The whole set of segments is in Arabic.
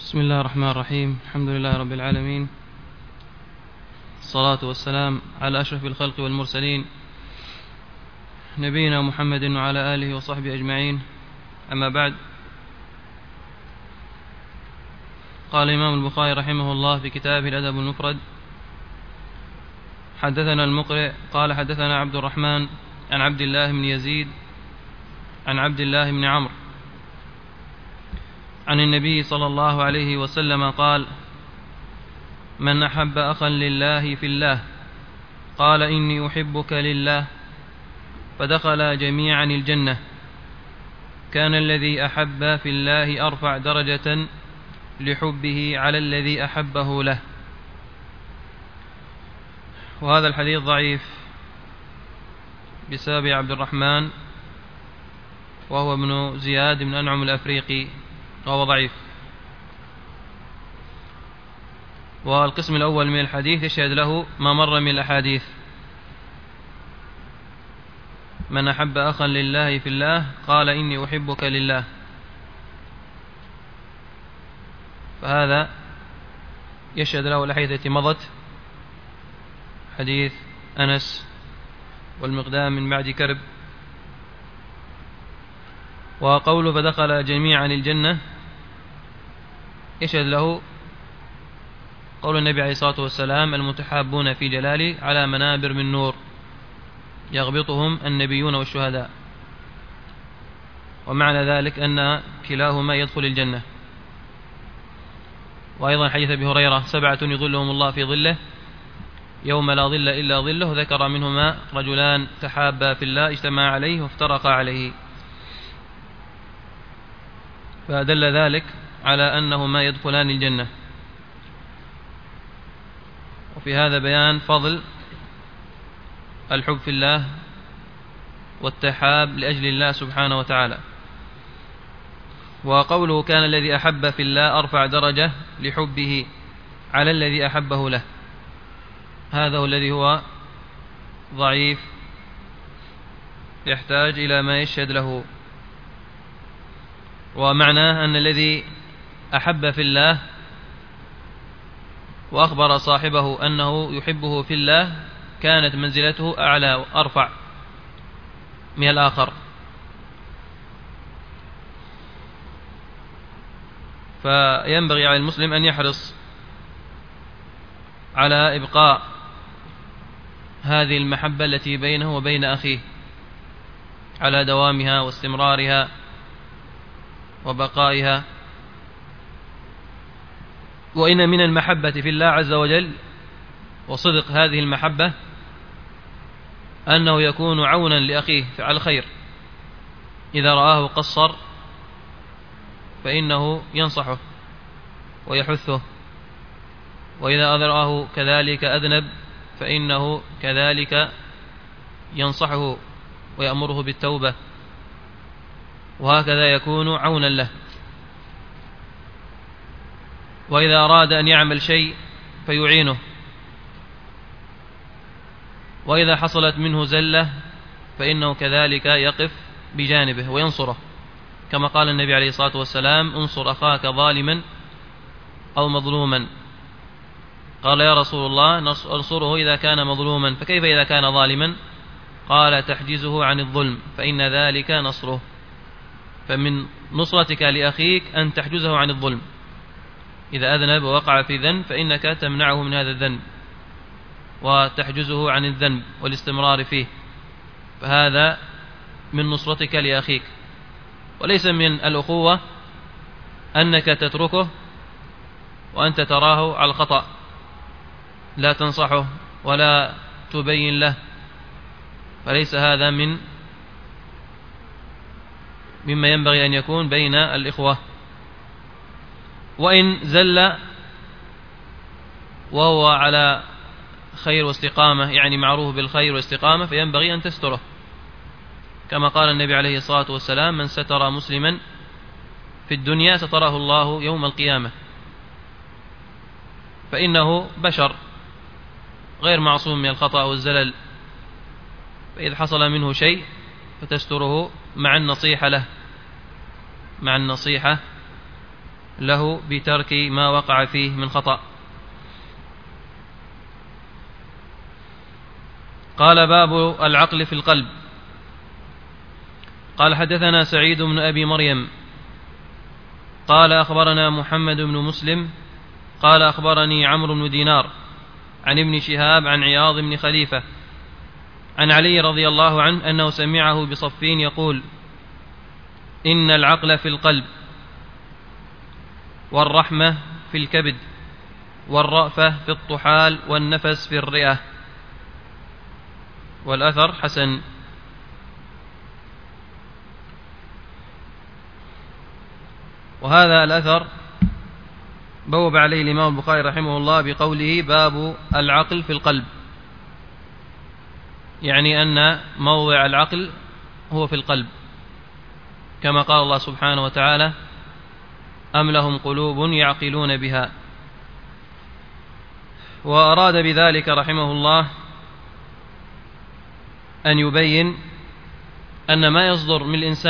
بسم الله الرحمن الرحيم. الحمد لله رب العالمين، الصلاة والسلام على أشرف الخلق والمرسلين، نبينا محمد وعلى آله وصحبه أجمعين. أما بعد، قال الإمام البخاري رحمه الله في كتابه الأدب المفرد: حدثنا المقرئ قال حدثنا عبد الرحمن عن عبد الله بن يزيد عن عبد الله بن عمرو عن النبي صلى الله عليه وسلم قال: من أحب أخا لله في الله قال إني أحبك لله، فدخلا جميعا الجنة، كان الذي أحب في الله أرفع درجة لحبه على الذي أحبه له. وهذا الحديث ضعيف بسبب عبد الرحمن، وهو ابن زياد بن أنعم الأفريقي، وهو ضعيف. والقسم الأول من الحديث يشهد له ما مر من الأحاديث: من أحب أخا لله في الله قال إني أحبك لله، فهذا يشهد له الأحاديث التي مضت، حديث أنس والمقدام من بعد كرب. وقوله فدخل جميعا الجنة يشهد له قول النبي عليه الصلاة والسلام: المتحابون في جلالي على منابر من نور يغبطهم النبيون والشهداء. ومعنى ذلك أن كلاهما يدخل الجنة. وأيضا حديث أبي هريرة: 7 يظلهم الله في ظله يوم لا ظل إلا ظله، ذكر منهما رجلان تحابا في الله اجتمعا عليه وافترقا عليه، فدل ذلك على أنهما يدخلان الجنة. وفي هذا بيان فضل الحب في الله والتحاب لأجل الله سبحانه وتعالى. وقوله كان الذي أحب في الله أرفع درجة لحبه على الذي أحبه له، هذا هو الذي هو ضعيف، يحتاج إلى ما يشهد له. ومعناه أن الذي أحب في الله وأخبر صاحبه أنه يحبه في الله كانت منزلته أعلى وأرفع من الآخر. فينبغي على المسلم أن يحرص على إبقاء هذه المحبة التي بينه وبين أخيه، على دوامها واستمرارها وبقائها. وإن من المحبة في الله عز وجل وصدق هذه المحبة أنه يكون عونا لأخيه على الخير، إذا رآه قصر فإنه ينصحه ويحثه، وإذا رآه كذلك أذنب فإنه كذلك ينصحه ويأمره بالتوبة، وهكذا يكون عونا له. وإذا أراد أن يعمل شيء فيعينه، وإذا حصلت منه زلة فإنه كذلك يقف بجانبه وينصره، كما قال النبي عليه الصلاة والسلام: انصر أخاك ظالما أو مظلوما. قال: يا رسول الله انصره إذا كان مظلوما، فكيف إذا كان ظالما؟ قال: تحجزه عن الظلم فإن ذلك نصره. فمن نصرتك لأخيك أن تحجزه عن الظلم، إذا أذنب ووقع في ذنب فإنك تمنعه من هذا الذنب وتحجزه عن الذنب والاستمرار فيه، فهذا من نصرتك لأخيك. وليس من الأخوة أنك تتركه وأنت تراه على الخطأ، لا تنصحه ولا تبين له، فليس هذا مما ينبغي أن يكون بين الإخوة. وإن زل وهو على خير واستقامة، يعني معروف بالخير والاستقامة، فينبغي أن تستره، كما قال النبي عليه الصلاة والسلام: من ستر مسلما في الدنيا ستره الله يوم القيامة. فإنه بشر غير معصوم من الخطأ والزلل، فإذا حصل منه شيء فتستره مع النصيحة له، له بترك ما وقع فيه من خطأ. قال: باب العقل في القلب. قال: حدثنا سعيد بن أبي مريم قال: أخبرنا محمد بن مسلم قال: أخبرني عمرو بن دينار عن ابن شهاب عن عياض بن خليفة عن علي رضي الله عنه أنه سمعه بصفين يقول: إن العقل في القلب، والرحمة في الكبد، والرأفة في الطحال، والنفس في الرئة. والأثر حسن. وهذا الأثر بوب عليه الإمام البخاري رحمه الله بقوله: باب العقل في القلب، يعني أن موضع العقل هو في القلب، كما قال الله سبحانه وتعالى: أم لهم قلوب يعقلون بها. وأراد بذلك رحمه الله أن يبين أن ما يصدر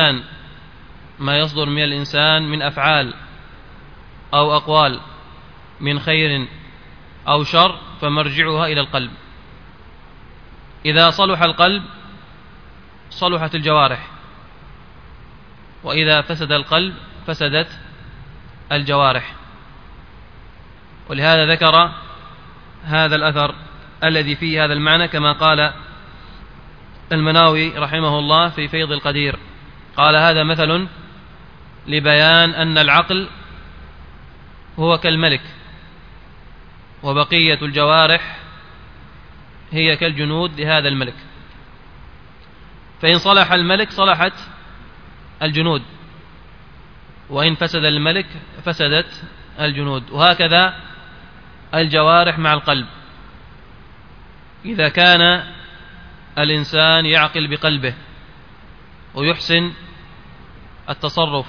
من الإنسان من أفعال أو أقوال من خير أو شر فمرجعها إلى القلب. إذا صلح القلب صلحت الجوارح، وإذا فسد القلب فسدت الجوارح. ولهذا ذكر هذا الأثر الذي فيه هذا المعنى، كما قال المناوي رحمه الله في فيض القدير، قال: هذا مثل لبيان أن العقل هو كالملك، وبقية الجوارح هي كالجنود لهذا الملك، فإن صلح الملك صلحت الجنود، وإن فسد الملك فسدت الجنود. وهكذا الجوارح مع القلب، إذا كان الإنسان يعقل بقلبه ويحسن التصرف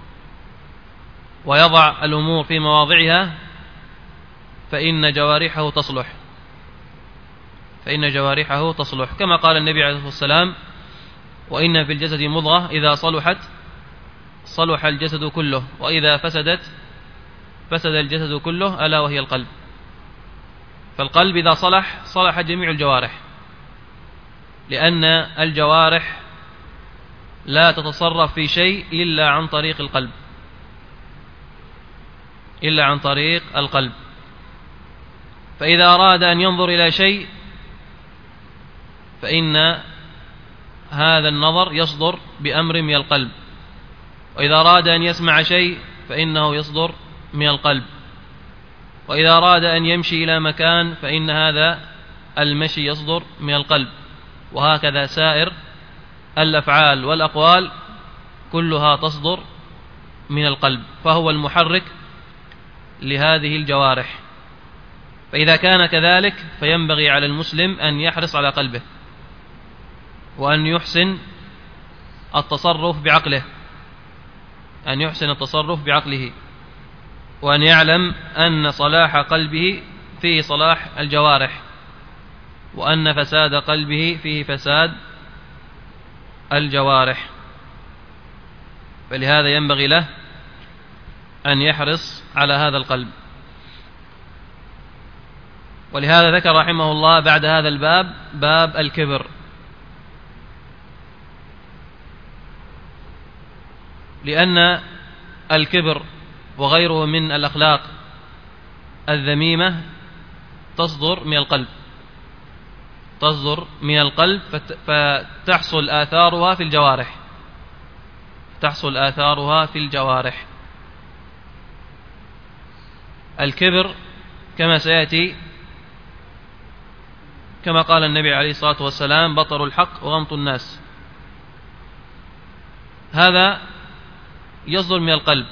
ويضع الأمور في مواضعها فإن جوارحه تصلح، كما قال النبي عليه الصلاة والسلام: وإن في الجسد مضغة إذا صلحت صلح الجسد كله، وإذا فسدت فسد الجسد كله، ألا وهي القلب. فالقلب إذا صلح جميع الجوارح، لأن الجوارح لا تتصرف في شيء إلا عن طريق القلب. فإذا أراد أن ينظر إلى شيء فإن هذا النظر يصدر بأمر من القلب، وإذا أراد أن يسمع شيء فإنه يصدر من القلب، وإذا أراد أن يمشي إلى مكان فإن هذا المشي يصدر من القلب. وهكذا سائر الأفعال والأقوال كلها تصدر من القلب، فهو المحرك لهذه الجوارح. فإذا كان كذلك فينبغي على المسلم أن يحرص على قلبه، وأن يحسن التصرف بعقله، وأن يعلم أن صلاح قلبه فيه صلاح الجوارح، وأن فساد قلبه فيه فساد الجوارح. فلهذا ينبغي له أن يحرص على هذا القلب. ولهذا ذكر رحمه الله بعد هذا الباب باب الكبر، لأن الكبر وغيره من الأخلاق الذميمة تصدر من القلب فتحصل آثارها في الجوارح. الكبر كما سيأتي، كما قال النبي عليه الصلاة والسلام: بطر الحق وغمط الناس. هذا يصدر من القلب،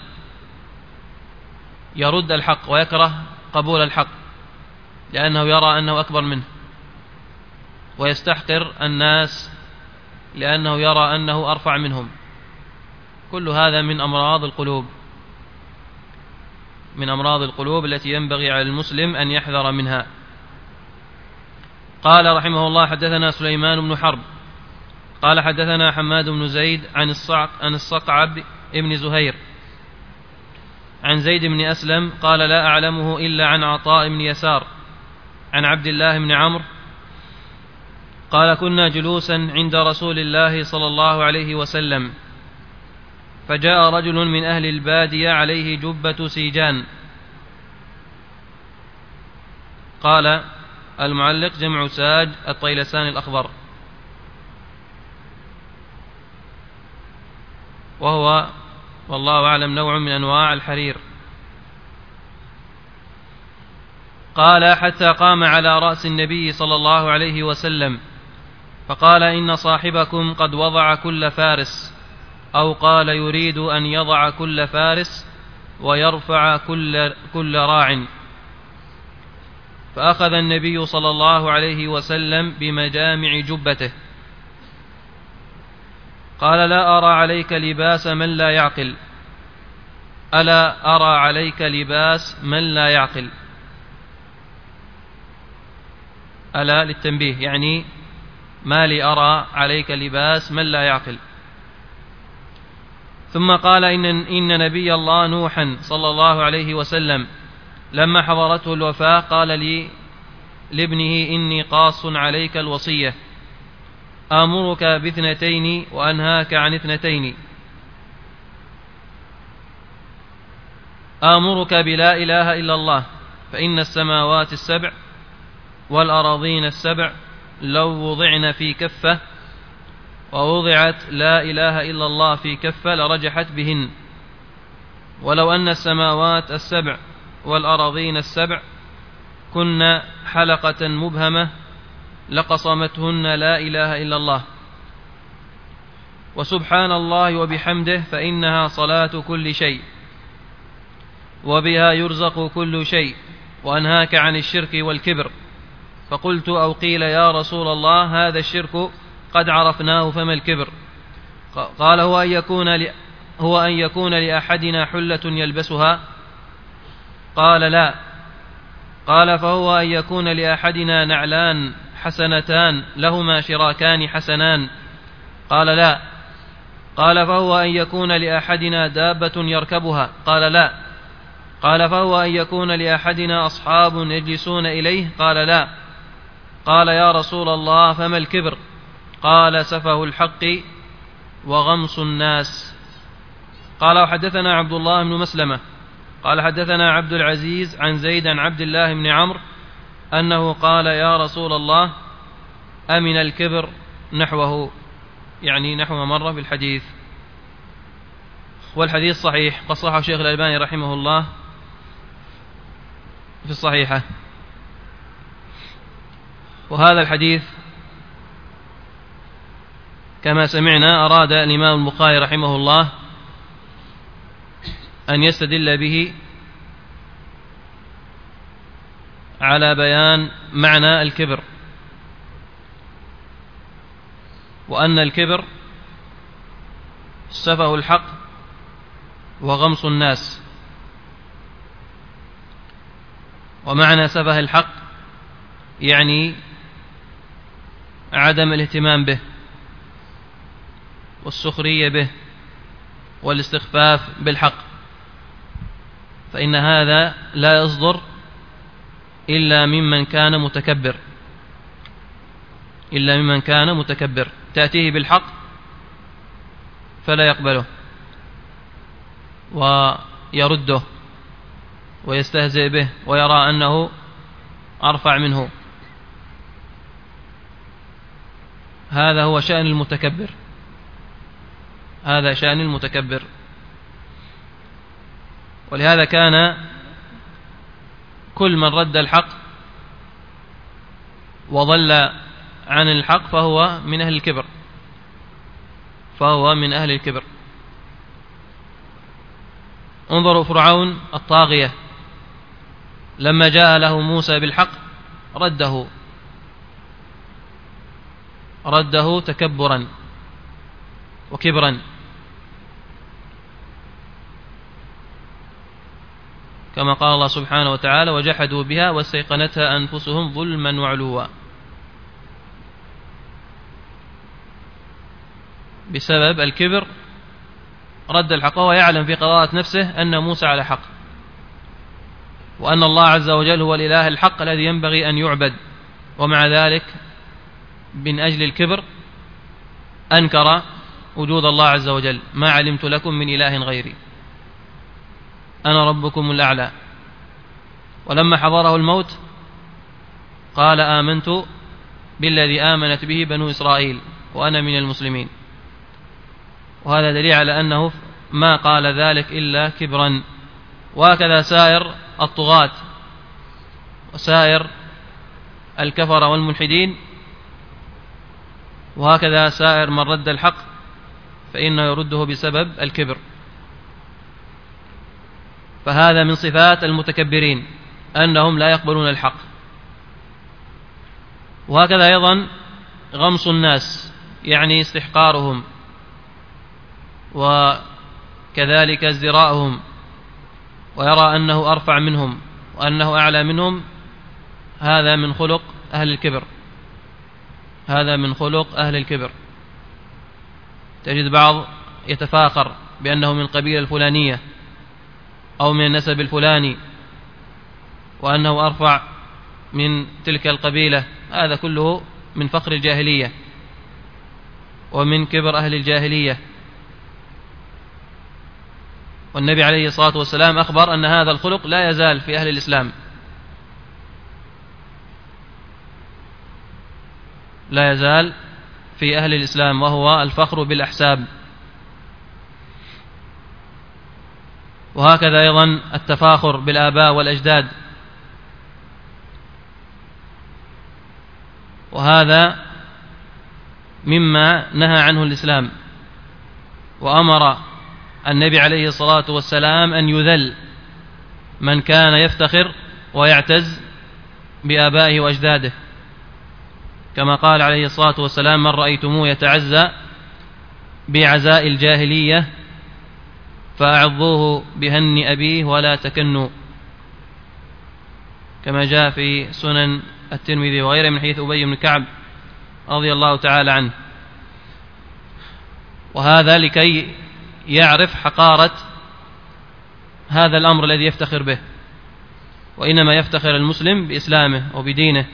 يرد الحق ويكره قبول الحق، لأنه يرى أنه أكبر منه، ويستحقر الناس لأنه يرى أنه أرفع منهم. كل هذا من أمراض القلوب التي ينبغي على المسلم أن يحذر منها. قال رحمه الله: حدثنا سليمان بن حرب قال: حدثنا حماد بن زيد عن الصقعب ابن زهير عن زيد بن أسلم قال لا أعلمه إلا عن عطاء بن يسار عن عبد الله بن عمرو قال كنا جلوسا عند رسول الله صلى الله عليه وسلم فجاء رجل من أهل البادية عليه جبة سيجان. قال المعلق جمع ساج الطيلسان الأخضر، وهو والله أعلم نوع من أنواع الحرير. قال حتى قام على رأس النبي صلى الله عليه وسلم فقال إن صاحبكم قد وضع كل فارس، أو قال يريد أن يضع كل فارس ويرفع كل راع. فأخذ النبي صلى الله عليه وسلم بمجامع جبته. قال لا أرى عليك لباس من لا يعقل، ألا أرى عليك لباس من لا يعقل. ألا للتنبيه، يعني ما لي أرى عليك لباس من لا يعقل. ثم قال إن نبي الله نوحا صلى الله عليه وسلم لما حضرته الوفاة قال لابنه إني قاص عليك الوصية، آمرك باثنتين وأنهاك عن اثنتين، آمرك بلا إله إلا الله، فإن السماوات السبع والأراضين السبع لو وضعن في كفة ووضعت لا إله إلا الله في كفة لرجحت بهن، ولو أن السماوات السبع والأراضين السبع كن حلقة مبهمة لقصمتهن لا إله إلا الله. وسبحان الله وبحمده فإنها صلاة كل شيء، وبها يرزق كل شيء، وأنهاك عن الشرك والكبر. فقلت أو قيل يا رسول الله هذا الشرك قد عرفناه فما الكبر؟ قال هو أن يكون لأحدنا حلة يلبسها. قال لا. قال فهو أن يكون لأحدنا نعلان حسنتان لهما شراكان حسنان. قال لا. قال فهو أن يكون لأحدنا دابة يركبها. قال لا. قال فهو أن يكون لأحدنا أصحاب يجلسون إليه. قال لا. قال يا رسول الله فما الكبر؟ قال سفه الحق وغمص الناس. قال وحدثنا عبد الله بن مسلمة قال حدثنا عبد العزيز عن زيد عن عبد الله بن عمرو أنه قال يا رسول الله أمن الكبر نحوه، يعني نحو ما مر بالحديث. والحديث صحيح، قد صححه الشيخ الألباني رحمه الله في الصحيحة. وهذا الحديث كما سمعنا أراد الإمام البخاري رحمه الله أن يستدل به على بيان معنى الكبر، وأن الكبر سفه الحق وغمص الناس. ومعنى سفه الحق يعني عدم الاهتمام به والسخرية به والاستخفاف بالحق، فإن هذا لا يصدر إلا ممن كان متكبر، تأتيه بالحق فلا يقبله ويرده ويستهزئ به ويرى أنه أرفع منه. هذا هو شأن المتكبر، هذا شأن المتكبر. ولهذا كان كل من رد الحق وضل عن الحق فهو من أهل الكبر. انظروا فرعون الطاغية لما جاء له موسى بالحق رده تكبرا وكبرا، كما قال الله سبحانه وتعالى وجحدوا بها واستيقنتها أنفسهم ظلما وعلوا، بسبب الكبر رد الحق وهو يعلم في قرارة نفسه أن موسى على حق، وأن الله عز وجل هو الإله الحق الذي ينبغي أن يعبد، ومع ذلك من أجل الكبر أنكر وجود الله عز وجل: ما علمت لكم من إله غيري، أنا ربكم الأعلى. ولما حضره الموت قال: آمنت بالذي آمنت به بنو إسرائيل وأنا من المسلمين. وهذا دليل على أنه ما قال ذلك إلا كبرا. وهكذا سائر الطغاة وسائر الكفر والملحدين، وهكذا سائر من رد الحق فإنه يرده بسبب الكبر. فهذا من صفات المتكبرين أنهم لا يقبلون الحق. وهكذا أيضا غمص الناس، يعني استحقارهم وكذلك ازدراءهم، ويرى أنه أرفع منهم وأنه أعلى منهم. هذا من خلق أهل الكبر، هذا من خلق أهل الكبر. تجد بعض يتفاخر بأنه من القبيلة الفلانية أو من النسب الفلاني وأنه أرفع من تلك القبيلة. هذا كله من فخر الجاهلية ومن كبر أهل الجاهلية. والنبي عليه الصلاة والسلام أخبر أن هذا الخلق لا يزال في أهل الإسلام، لا يزال في أهل الإسلام، وهو الفخر بالأحساب. وهكذا أيضا التفاخر بالآباء والأجداد، وهذا مما نهى عنه الإسلام. وأمر النبي عليه الصلاة والسلام أن يذل من كان يفتخر ويعتز بآبائه وأجداده، كما قال عليه الصلاة والسلام: من رأيتموه يتعزى بعزاء الجاهلية فأعظوه بهن أبيه ولا تكنوا، كما جاء في سنن الترمذي وغيره من حديث أبي بن كعب رضي الله تعالى عنه. وهذا لكي يعرف حقارة هذا الأمر الذي يفتخر به. وإنما يفتخر المسلم بإسلامه وبدينه،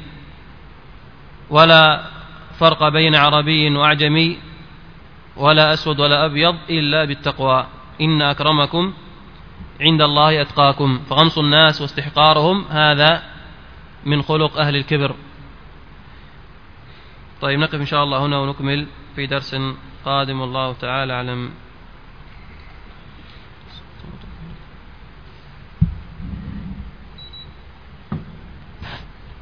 ولا فرق بين عربي وأعجمي ولا أسود ولا أبيض إلا بالتقوى، إن أكرمكم عند الله أتقاكم. فغمص الناس واستحقارهم هذا من خلق أهل الكبر. طيب، نقف إن شاء الله هنا ونكمل في درس قادم، والله تعالى أعلم.